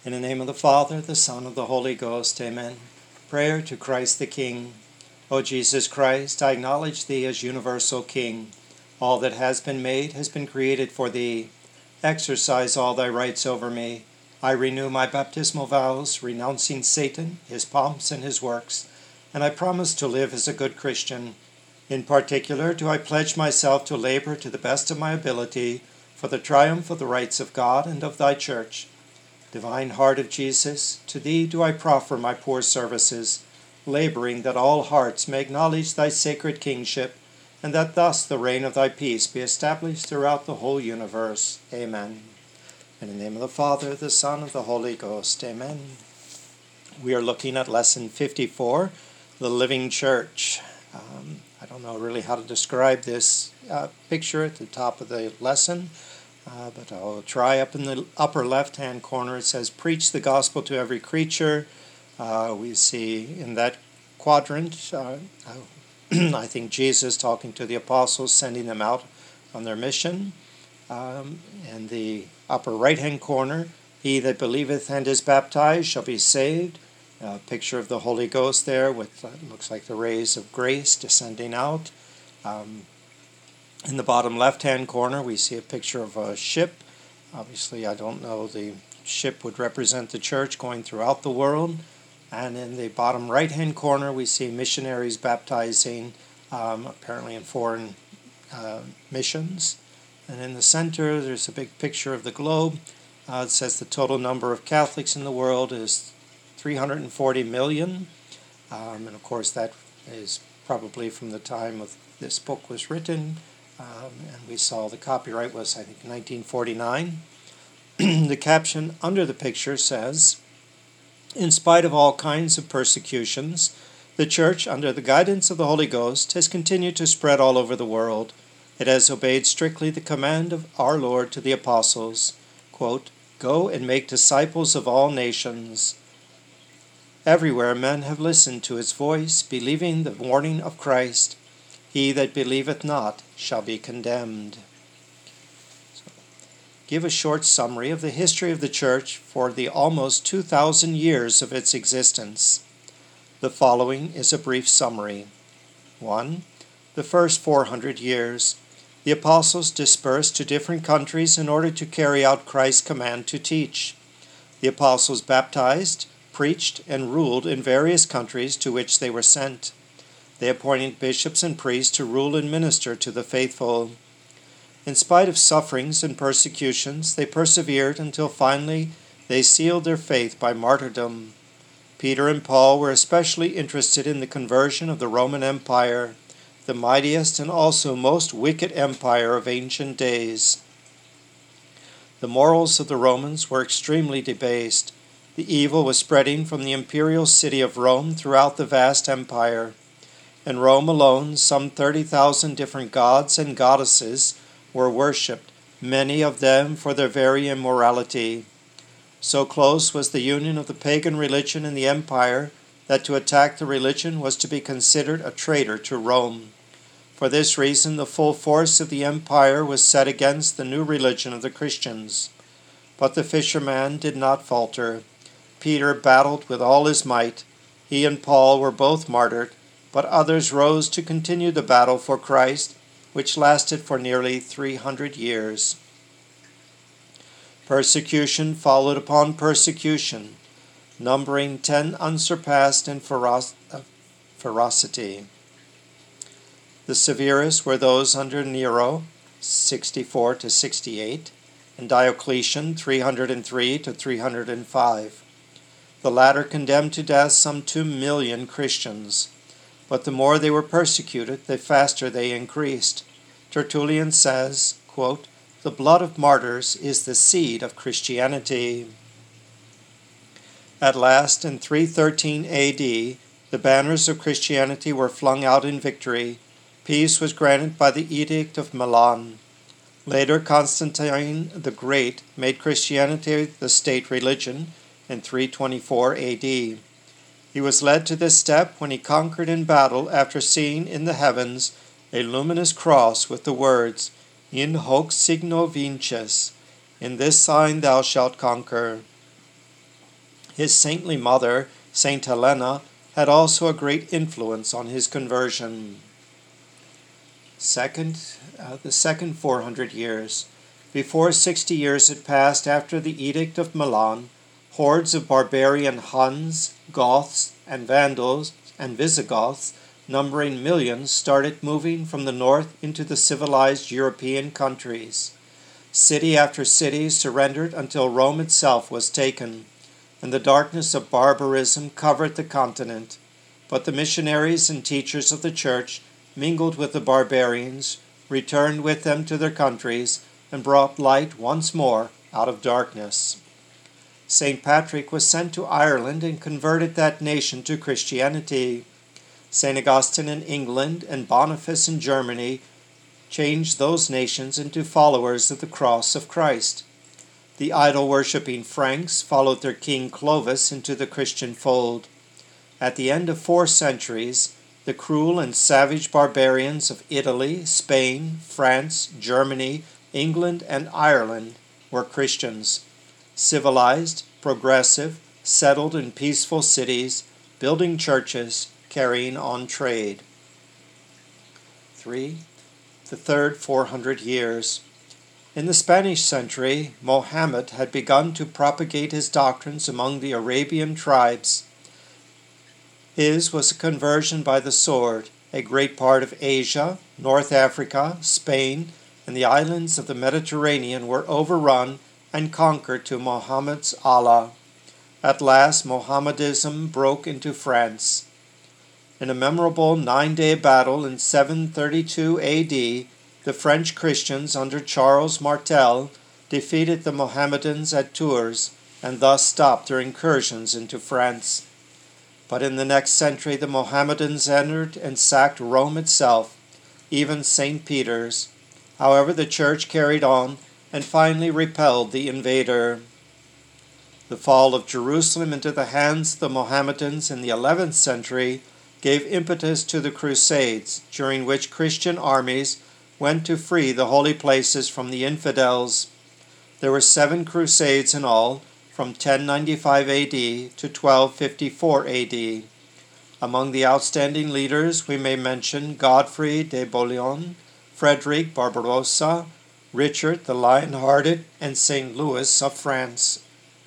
In the name of the Father, the Son, and the Holy Ghost. Amen. Prayer to Christ the King. O Jesus Christ, I acknowledge Thee as universal King. All that has been made has been created for Thee. Exercise all Thy rights over me. I renew my baptismal vows, renouncing Satan, his pomps, and his works, and I promise to live as a good Christian. In particular, do I pledge myself to labor to the best of my ability for the triumph of the rights of God and of Thy Church. Divine Heart of Jesus, to Thee do I proffer my poor services, laboring that all hearts may acknowledge Thy sacred kingship, and that thus the reign of Thy peace be established throughout the whole universe. Amen. In the name of the Father, the Son, and the Holy Ghost. Amen. We are looking at Lesson 54, the Living Church. I don't know really how to describe this picture at the top of the lesson, but I'll try. Up in the upper left-hand corner, it says, "Preach the gospel to every creature." We see in that quadrant, I think Jesus talking to the apostles, sending them out on their mission. In the upper right-hand corner, "He that believeth and is baptized shall be saved." A picture of the Holy Ghost there with looks like the rays of grace descending out. In the bottom left-hand corner, we see a picture of a ship. Obviously, I don't know, the ship would represent the church going throughout the world. And in the bottom right-hand corner, we see missionaries baptizing, apparently in foreign missions. And in the center, there's a big picture of the globe. It says the total number of Catholics in the world is 340 million. And of course, that is probably from the time of this book was written. And we saw the copyright was, I think, 1949. The caption under the picture says, "In spite of all kinds of persecutions, the Church, under the guidance of the Holy Ghost, has continued to spread all over the world. It has obeyed strictly the command of our Lord to the apostles, quote, 'Go and make disciples of all nations.' Everywhere men have listened to its voice, believing the warning of Christ. He that believeth not shall be condemned." So, give a short summary of the history of the Church for the almost 2,000 years of its existence. The following is a brief summary. 1. The first 400 years. The apostles dispersed to different countries in order to carry out Christ's command to teach. The apostles baptized, preached, and ruled in various countries to which they were sent. They appointed bishops and priests to rule and minister to the faithful. In spite of sufferings and persecutions, they persevered until finally they sealed their faith by martyrdom. Peter and Paul were especially interested in the conversion of the Roman Empire, the mightiest and also most wicked empire of ancient days. The morals of the Romans were extremely debased. The evil was spreading from the imperial city of Rome throughout the vast empire. In Rome alone, some 30,000 different gods and goddesses were worshipped, many of them for their very immorality. So close was the union of the pagan religion and the empire that to attack the religion was to be considered a traitor to Rome. For this reason, the full force of the empire was set against the new religion of the Christians. But the fisherman did not falter. Peter battled with all his might. He and Paul were both martyred, but others rose to continue the battle for Christ, which lasted for nearly 300 years. Persecution followed upon persecution, numbering 10 unsurpassed in ferocity. The severest were those under Nero, 64 to 68, and Diocletian, 303 to 305. The latter condemned to death some 2 million Christians. But the more they were persecuted, the faster they increased. Tertullian says, quote, "The blood of martyrs is the seed of Christianity." At last, in 313 A.D., the banners of Christianity were flung out in victory. Peace was granted by the Edict of Milan. Later, Constantine the Great made Christianity the state religion in 324 A.D. He was led to this step when he conquered in battle after seeing in the heavens a luminous cross with the words, "In hoc signo vinces," "In this sign thou shalt conquer." His saintly mother, Saint Helena, had also a great influence on his conversion. The second 400 years. Before 60 years had passed after the Edict of Milan, hordes of barbarian Huns, Goths, and Vandals, and Visigoths, numbering millions, started moving from the north into the civilized European countries. City after city surrendered until Rome itself was taken, and the darkness of barbarism covered the continent. But the missionaries and teachers of the Church mingled with the barbarians, returned with them to their countries, and brought light once more out of darkness. St. Patrick was sent to Ireland and converted that nation to Christianity. St. Augustine in England and Boniface in Germany changed those nations into followers of the cross of Christ. The idol-worshipping Franks followed their king Clovis into the Christian fold. At the end of 4 centuries, the cruel and savage barbarians of Italy, Spain, France, Germany, England, and Ireland were Christians. Civilized, progressive, settled in peaceful cities, building churches, carrying on trade. 3. The third 400 years. In the Spanish century, Mohammed had begun to propagate his doctrines among the Arabian tribes. His was a conversion by the sword. A great part of Asia, North Africa, Spain, and the islands of the Mediterranean were overrun and conquered to Mohammed's Allah. At last, Mohammedism broke into France. In a memorable 9-day battle in 732 A.D., the French Christians under Charles Martel defeated the Mohammedans at Tours and thus stopped their incursions into France. But in the next century the Mohammedans entered and sacked Rome itself, even St. Peter's. However, the Church carried on and finally repelled the invader. The fall of Jerusalem into the hands of the Mohammedans in the 11th century gave impetus to the Crusades, during which Christian armies went to free the holy places from the infidels. There were 7 crusades in all, from 1095 A.D. to 1254 A.D. Among the outstanding leaders we may mention Godfrey de Bouillon, Frederick Barbarossa, Richard the Lion-Hearted, and St. Louis of France.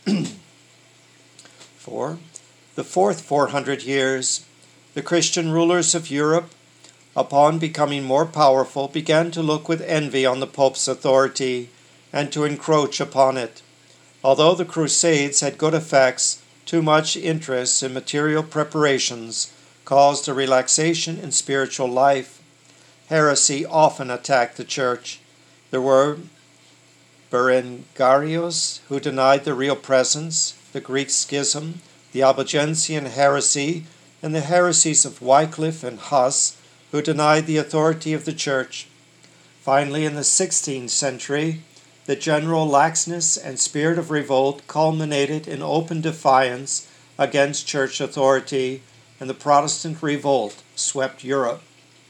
4. The fourth 400 years. The Christian rulers of Europe, upon becoming more powerful, began to look with envy on the Pope's authority and to encroach upon it. Although the Crusades had good effects, too much interest in material preparations caused a relaxation in spiritual life. Heresy often attacked the Church. There were Berengarios, who denied the real presence, the Greek schism, the Albigensian heresy, and the heresies of Wycliffe and Huss, who denied the authority of the Church. Finally, in the 16th century, the general laxness and spirit of revolt culminated in open defiance against Church authority, and the Protestant revolt swept Europe.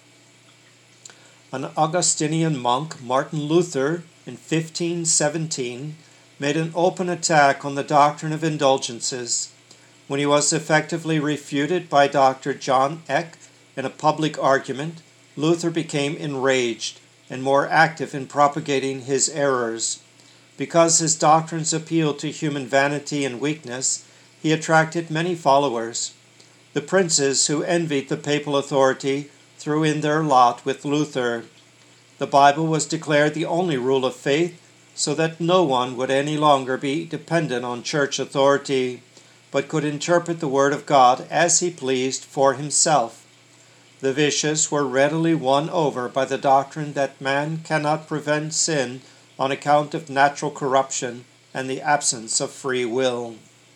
An Augustinian monk, Martin Luther, in 1517, made an open attack on the doctrine of indulgences. When he was effectively refuted by Dr. John Eck in a public argument, Luther became enraged and more active in propagating his errors. Because his doctrines appealed to human vanity and weakness, he attracted many followers. The princes who envied the papal authority threw in their lot with Luther. The Bible was declared the only rule of faith, so that no one would any longer be dependent on church authority, but could interpret the Word of God as he pleased for himself. The vicious were readily won over by the doctrine that man cannot prevent sin on account of natural corruption and the absence of free will.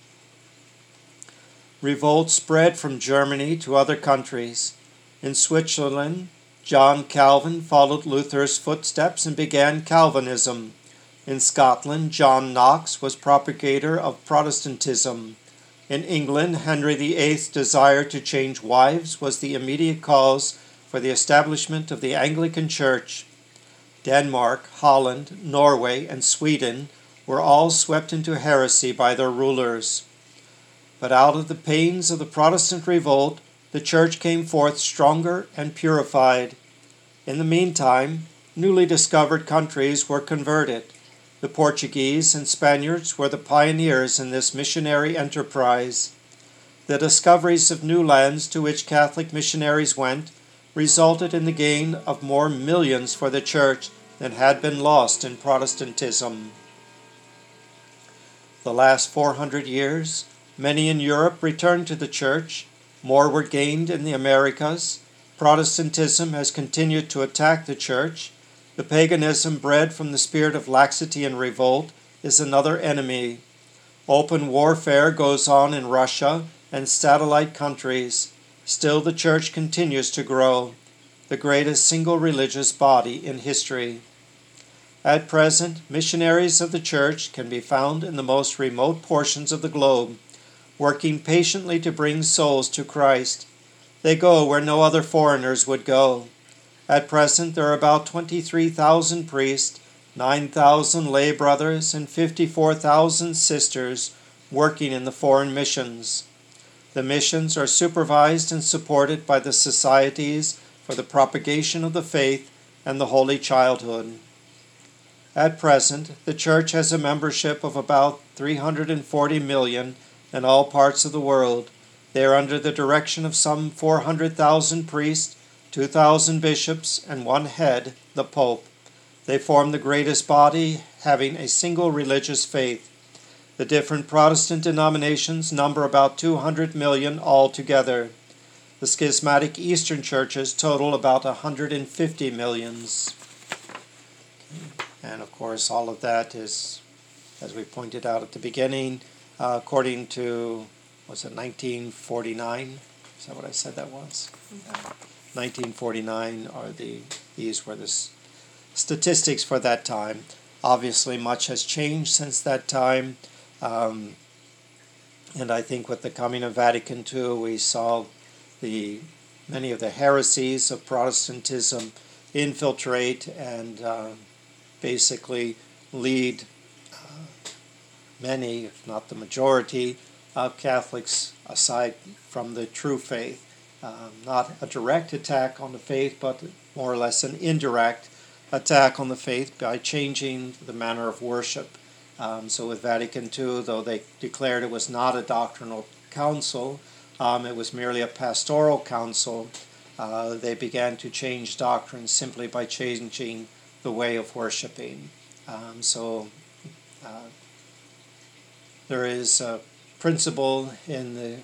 Revolt spread from Germany to other countries. In Switzerland, John Calvin followed Luther's footsteps and began Calvinism. In Scotland, John Knox was propagator of Protestantism. In England, Henry VIII's desire to change wives was the immediate cause for the establishment of the Anglican Church. Denmark, Holland, Norway, and Sweden were all swept into heresy by their rulers. But out of the pains of the Protestant revolt, the Church came forth stronger and purified. In the meantime, newly discovered countries were converted. The Portuguese and Spaniards were the pioneers in this missionary enterprise. The discoveries of new lands to which Catholic missionaries went resulted in the gain of more millions for the Church than had been lost in Protestantism. The last 400 years, many in Europe returned to the Church. More were gained in the Americas. Protestantism has continued to attack the Church. The paganism bred from the spirit of laxity and revolt is another enemy. Open warfare goes on in Russia and satellite countries. Still, the Church continues to grow, the greatest single religious body in history. At present, missionaries of the Church can be found in the most remote portions of the globe, working patiently to bring souls to Christ. They go where no other foreigners would go. At present, there are about 23,000 priests, 9,000 lay brothers, and 54,000 sisters working in the foreign missions. The missions are supervised and supported by the Societies for the Propagation of the Faith and the Holy Childhood. At present, the Church has a membership of about 340 million in all parts of the world. They are under the direction of some 400,000 priests, 2,000 bishops, and one head, the Pope. They form the greatest body, having a single religious faith. The different Protestant denominations number about 200 million altogether. The schismatic Eastern churches total about 150 millions. And of course, all of that is, as we pointed out at the beginning, according to, was it 1949? Is that what I said that was? 1949 are these were the statistics for that time. Obviously, much has changed since that time. And I think with the coming of Vatican II, we saw many of the heresies of Protestantism infiltrate and basically lead many, if not the majority, of Catholics aside from the true faith. Not a direct attack on the faith, but more or less an indirect attack on the faith by changing the manner of worship. So with Vatican II, though they declared it was not a doctrinal council, it was merely a pastoral council, they began to change doctrine simply by changing the way of worshiping. There is a principle in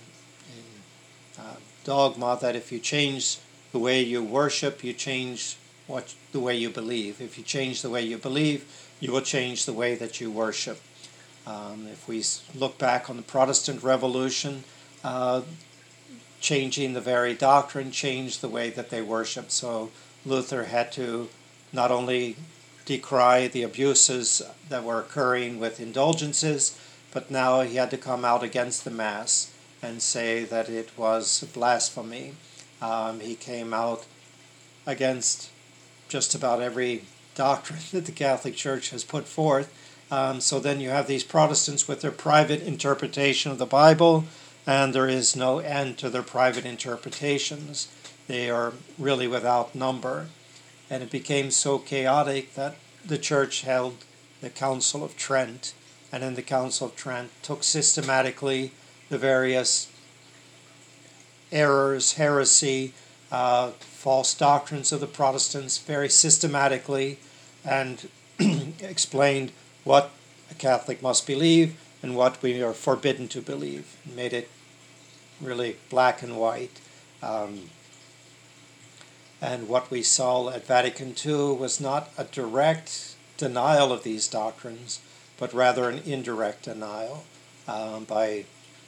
dogma that if you change the way you worship, you change the way you believe. If you change the way you believe, you will change the way that you worship. If we look back on the Protestant Revolution, changing the very doctrine changed the way that they worship. So Luther had to not only decry the abuses that were occurring with indulgences, but now he had to come out against the Mass and say that it was blasphemy. He came out against just about every doctrine that the Catholic Church has put forth. So then you have these Protestants with their private interpretation of the Bible, and there is no end to their private interpretations. They are really without number. And it became so chaotic that the Church held the Council of Trent, and in the Council of Trent took systematically the various errors, heresy, false doctrines of the Protestants very systematically, and explained what a Catholic must believe and what we are forbidden to believe. Made it really black and white. And what we saw at Vatican II was not a direct denial of these doctrines, but rather an indirect denial by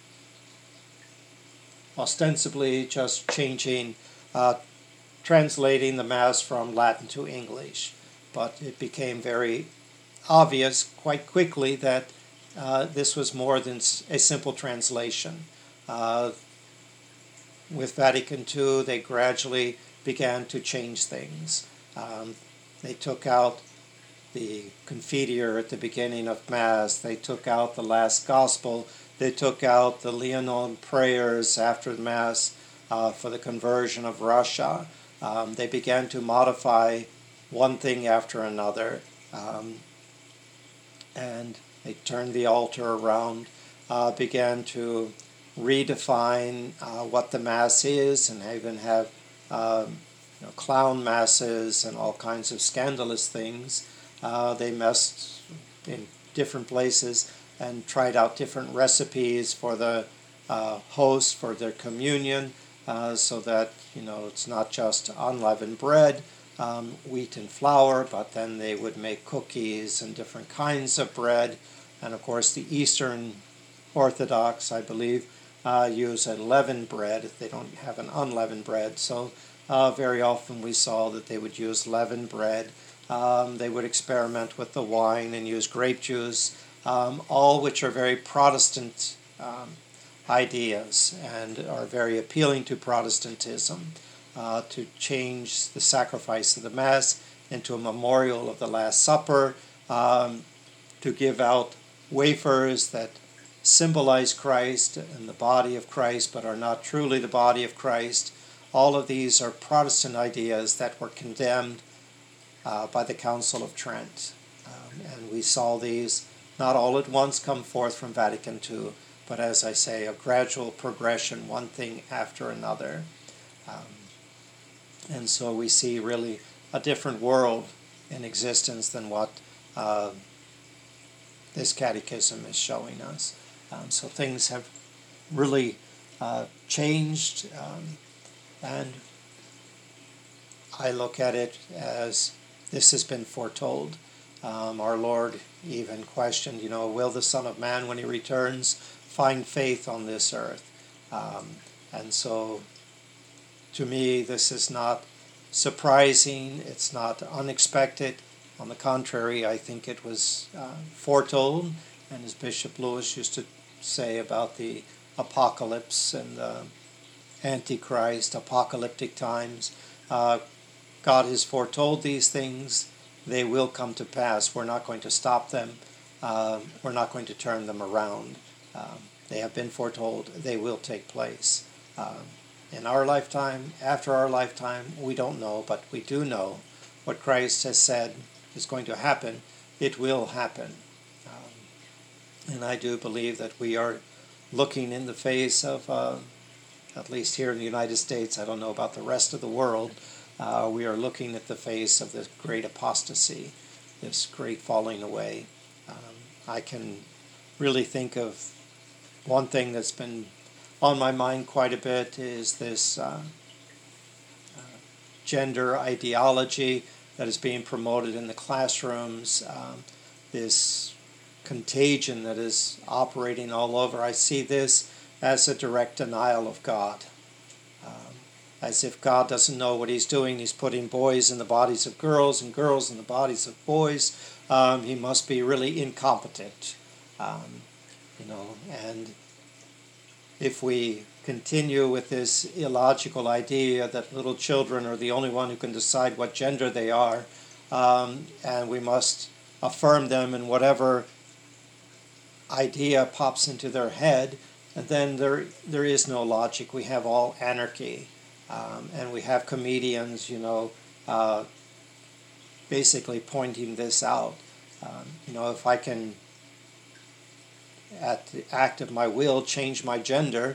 ostensibly just changing, translating the Mass from Latin to English. But it became very obvious quite quickly that this was more than a simple translation. With Vatican II, they gradually began to change things. They took out the Confiteor at the beginning of Mass. They took out the last Gospel. they took out the Leonon prayers after the Mass for the conversion of Russia. They began to modify one thing after another, and they turned the altar around, began to redefine what the Mass is, and even have clown masses and all kinds of scandalous things. They messed in different places and tried out different recipes for the host for their communion, so that it's not just unleavened bread, wheat and flour, but then they would make cookies and different kinds of bread. And of course the Eastern Orthodox, I believe, use a leavened bread. They don't have an unleavened bread, so very often we saw that they would use leavened bread. They would experiment with the wine and use grape juice, all which are very Protestant ideas and are very appealing to Protestantism, to change the sacrifice of the Mass into a memorial of the Last Supper, to give out wafers that symbolize Christ and the body of Christ but are not truly the body of Christ. All of these are Protestant ideas that were condemned by the Council of Trent. And we saw these not all at once come forth from Vatican II, but as I say, a gradual progression, one thing after another. And so we see really a different world in existence than what this catechism is showing us. So things have really changed, and I look at it as this has been foretold. Our Lord even questioned, will the Son of Man, when he returns, find faith on this earth? And so, to me, this is not surprising. It's not unexpected. On the contrary, I think it was foretold. And as Bishop Lewis used to say about the apocalypse and the Antichrist, apocalyptic times, God has foretold these things. They will come to pass. We're not going to stop them. We're not going to turn them around. They have been foretold. They will take place. In our lifetime, after our lifetime, we don't know, but we do know what Christ has said is going to happen. It will happen. And I do believe that we are looking in the face of, at least here in the United States, I don't know about the rest of the world, we are looking at the face of this great apostasy, this great falling away. I can really think of one thing that's been on my mind quite a bit is this gender ideology that is being promoted in the classrooms, this contagion that is operating all over. I see this as a direct denial of God. As if God doesn't know what he's doing. He's putting boys in the bodies of girls and girls in the bodies of boys. He must be really incompetent. And if we continue with this illogical idea that little children are the only one who can decide what gender they are, and we must affirm them in whatever idea pops into their head, and then there is no logic. We have all anarchy. And we have comedians, basically pointing this out. If I can, at the act of my will, change my gender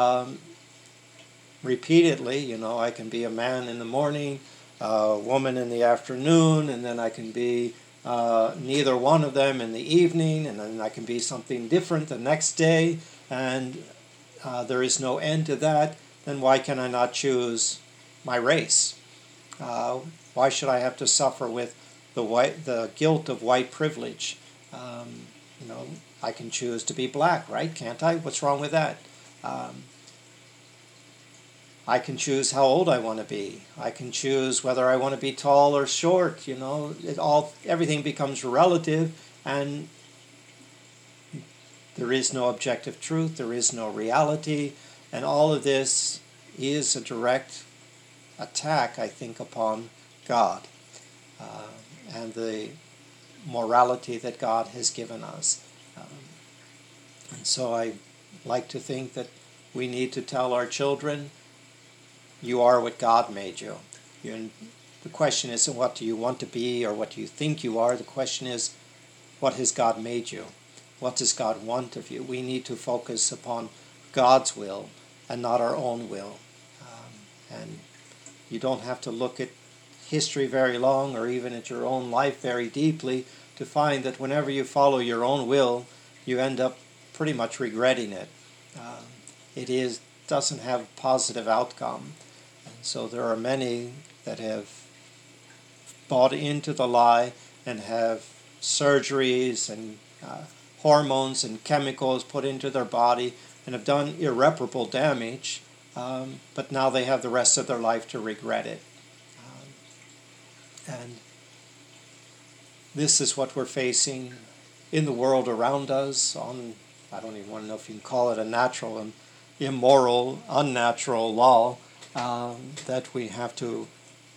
repeatedly, I can be a man in the morning, a woman in the afternoon, and then I can be neither one of them in the evening, and then I can be something different the next day, and there is no end to that. Then why can I not choose my race? Why should I have to suffer with the guilt of white privilege? I can choose to be black, right? Can't I? What's wrong with that? I can choose how old I want to be. I can choose whether I want to be tall or short. Everything becomes relative, and there is no objective truth. There is no reality. And all of this is a direct attack, I think, upon God and the morality that God has given us. And so I like to think that we need to tell our children, you are what God made you. The question isn't what do you want to be or what do you think you are. The question is, what has God made you? What does God want of you? We need to focus upon God's will and not our own will. And you don't have to look at history very long or even at your own life very deeply to find that whenever you follow your own will, you end up pretty much regretting it. It doesn't have a positive outcome. And so there are many that have bought into the lie and have surgeries and hormones and chemicals put into their body and have done irreparable damage, but now they have the rest of their life to regret it. And this is what we're facing in the world around us on, I don't even want to know if you can call it a natural and immoral, unnatural law that we have to,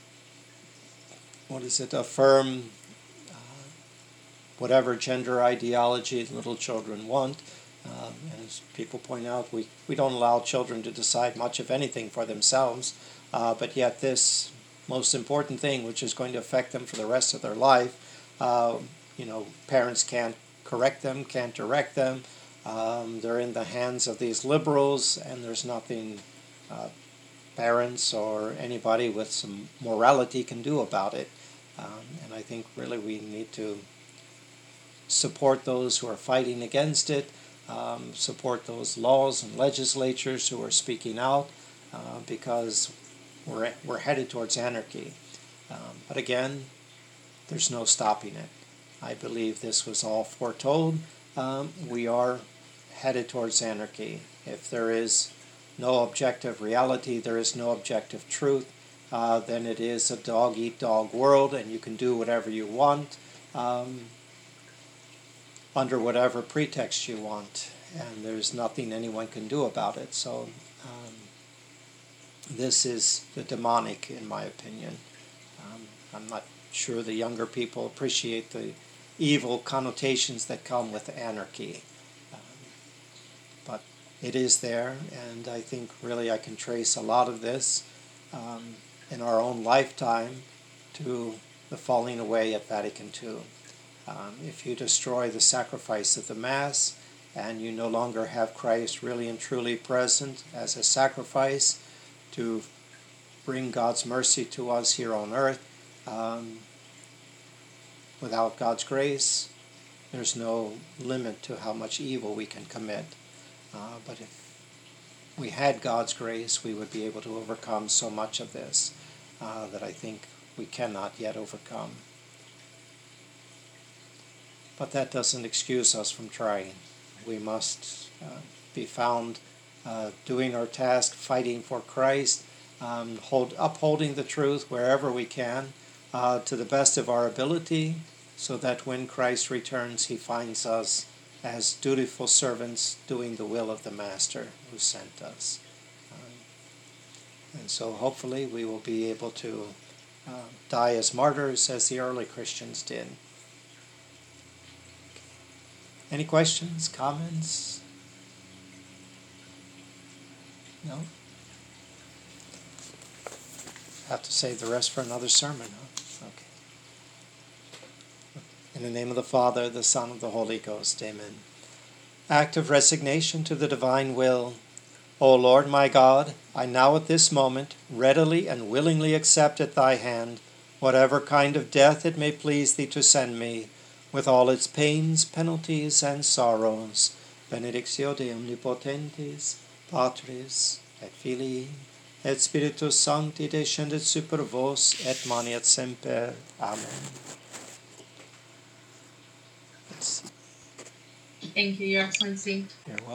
affirm whatever gender ideology little children want. As people point out, we don't allow children to decide much of anything for themselves, but yet this most important thing, which is going to affect them for the rest of their life, parents can't correct them, can't direct them. They're in the hands of these liberals, and there's nothing parents or anybody with some morality can do about it. And I think really we need to support those who are fighting against it, support those laws and legislatures who are speaking out, because we're headed towards anarchy. But again, there's no stopping it. I believe this was all foretold. We are headed towards anarchy. If there is no objective reality, there is no objective truth, then it is a dog-eat-dog world, and you can do whatever you want under whatever pretext you want, and there's nothing anyone can do about it. So this is the demonic, in my opinion. I'm not sure the younger people appreciate the evil connotations that come with anarchy. But it is there, and I think really I can trace a lot of this in our own lifetime to the falling away at Vatican II. If you destroy the sacrifice of the Mass and you no longer have Christ really and truly present as a sacrifice to bring God's mercy to us here on earth, without God's grace, there's no limit to how much evil we can commit. But if we had God's grace, we would be able to overcome so much of this that I think we cannot yet overcome. But that doesn't excuse us from trying. We must be found doing our task, fighting for Christ, upholding the truth wherever we can, to the best of our ability, so that when Christ returns, he finds us as dutiful servants doing the will of the Master who sent us. And so hopefully we will be able to die as martyrs as the early Christians did. Any questions, comments? No? Have to save the rest for another sermon, huh? Okay. In the name of the Father, the Son, and the Holy Ghost, amen. Act of resignation to the divine will. O Lord my God, I now at this moment readily and willingly accept at thy hand whatever kind of death it may please thee to send me, with all its pains, penalties, and sorrows. Benedictio de omnipotentes, Patris, et Filii, et Spiritus Sancti descendet super vos, et manet semper. Amen. Thank you, Your Excellency. You're welcome.